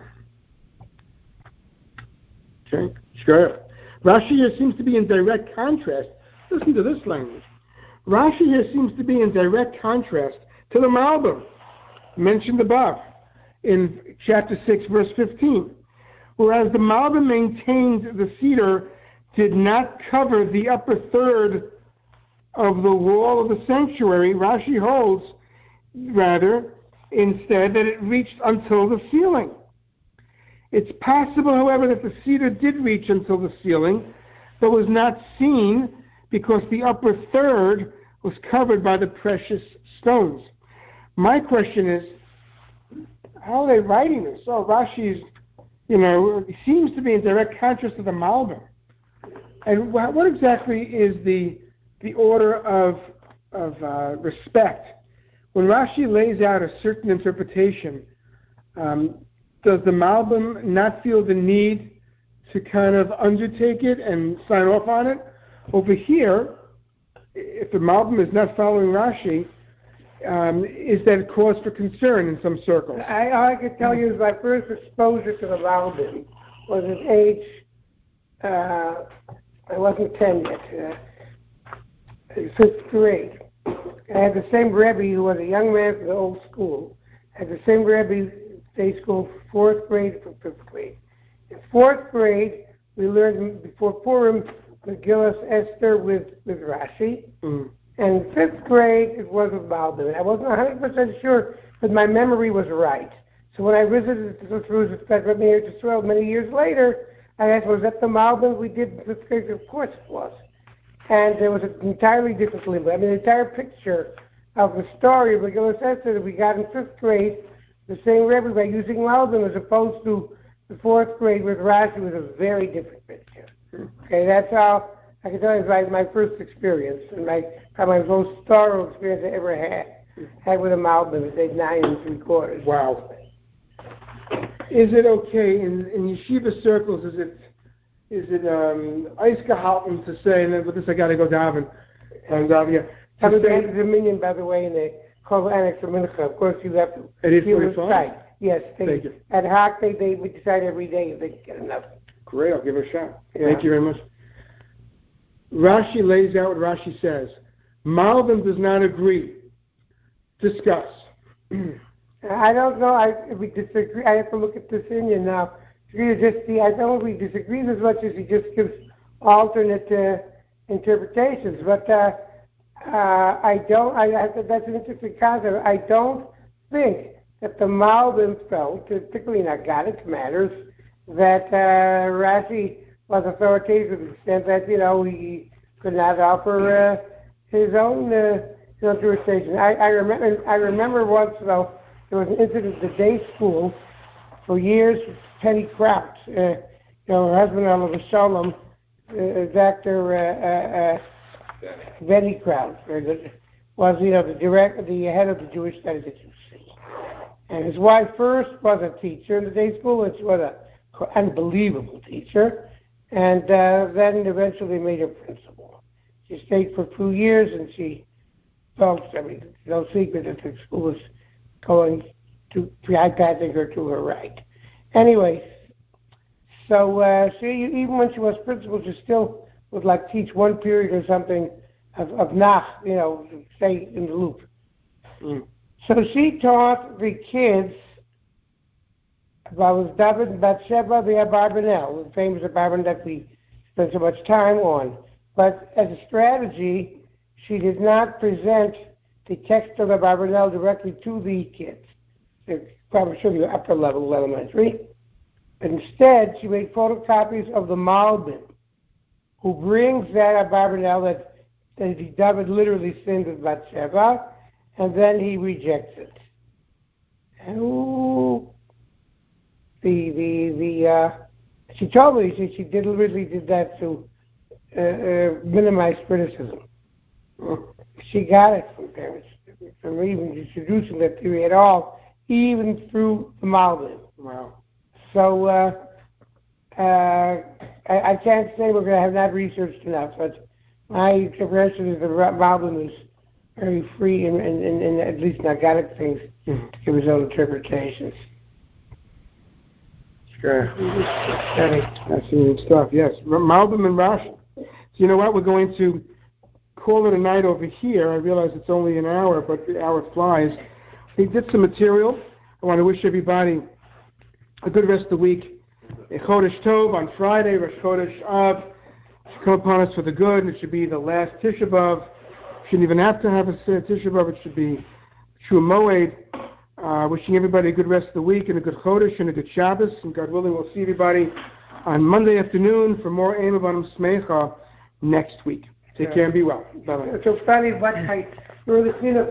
Okay, sure. Rashi here seems to be in direct contrast. Listen to this language. Rashi here seems to be in direct contrast to the Malbim mentioned above in chapter 6, verse 15. Whereas the Malbim maintained the cedar did not cover the upper third of the wall of the sanctuary, Rashi holds, rather, instead, that it reached until the ceiling. It's possible, however, that the cedar did reach until the ceiling, but was not seen because the upper third was covered by the precious stones. My question is, how are they writing this? Oh, Rashi's, seems to be in direct contrast to the Malbim. And what exactly is the order of respect? When Rashi lays out a certain interpretation, does the Malbim not feel the need to kind of undertake it and sign off on it? Over here, if the Malbim is not following Rashi, is that a cause for concern in some circles?
All I can tell you is my first exposure to the Malbim was at age, I wasn't 10 yet, 5th grade. I had the same Rebbe who was a young man from the old school. I had the same Rebbe day school, 4th grade from 5th grade. In 4th grade, we learned before Purim, Megillas Esther with Rashi. Mm. And 5th grade, it was with Malbim. I wasn't 100% sure, but my memory was right. So when I visited the Jerusalem Federal Israel many years later, I asked, was that the Malbim we did in 5th grade? Of course it was. And there was an entirely different limit. I mean, the entire picture of the story of Megillas Esther that we got in 5th grade, the same Rebbe by using Malbim as opposed to the 4th grade with Rashi was a very different picture. Okay, that's how I can tell you my first experience and probably my most thorough experience I ever had with a Malbim at age 9 3/4.
Wow. Is it okay in yeshiva circles? Is it ice gehalten to say? And with this, I got to go daven. And yeah.
I was at the Minyan, by the way, in the Kol Annex of Mincha. Of course, you have to.
At 8:45.
Yes,
thank you.
Ad hoc, they decide every day if they can get enough.
Great, I'll give it a shot. Yeah. Thank you very much. Rashi lays out what Rashi says. Malbim does not agree. Discuss.
I don't know. We disagree. I have to look at this Inyan now. I don't know if we disagree as much as he just gives alternate interpretations. But I don't. That's an interesting concept. I don't think that the Malbim felt, particularly in Haggadah matters, that Rashi was authoritative to the extent that, he could not offer his own jurisdiction. I remember once, though, there was an incident at the day school for years. Penny Kraut, her husband, Oliver Sholem, Dr. Benny Kraut, was, the head of the Jewish Studies at UC. And his wife first was a teacher in the day school, and she was an unbelievable teacher, and then eventually made her principal. She stayed for 2 years, and she felt, no secret that the school was going to iPading her to her right. Anyway, so she, even when she was principal, she still would teach one period or something of Nach, stay in the loop. Mm. So she taught the kids about David and Bathsheba, the Abarbanel, the famous Abarbanel that we spent so much time on. But as a strategy, she did not present the text of the Abarbanel directly to the kids. They probably should be upper level elementary. Instead, she made photocopies of the Malbim, who brings that Abarbanel that David literally sinned with Bathsheba, and then he rejects it. And she told me she deliberately did that to minimize criticism. She got it from parents, from even introducing that theory at all, even through the Malbim. Wow. So I can't say we're going to have that researched enough, but my impression is the Malbim is very free and at least in organic things to give his own interpretations.
Sure. Fascinating stuff, yes. Malbim and Rashi. So you know what? We're going to call it a night over here. I realize it's only an hour, but the hour flies. We did some material. I want to wish everybody a good rest of the week. A Chodesh Tov on Friday, Rosh Chodesh Av. Should come upon us for the good, and it should be the last Tisha B'Av. Shouldn't even have to have a Tisha B'Av. It should be True Moed. Wishing everybody a good rest of the week and a good Chodesh and a good Shabbos. And God willing, we'll see everybody on Monday afternoon for more Eim Avanim Smecha next week. Take care and be well. Bye-bye.
So funny what I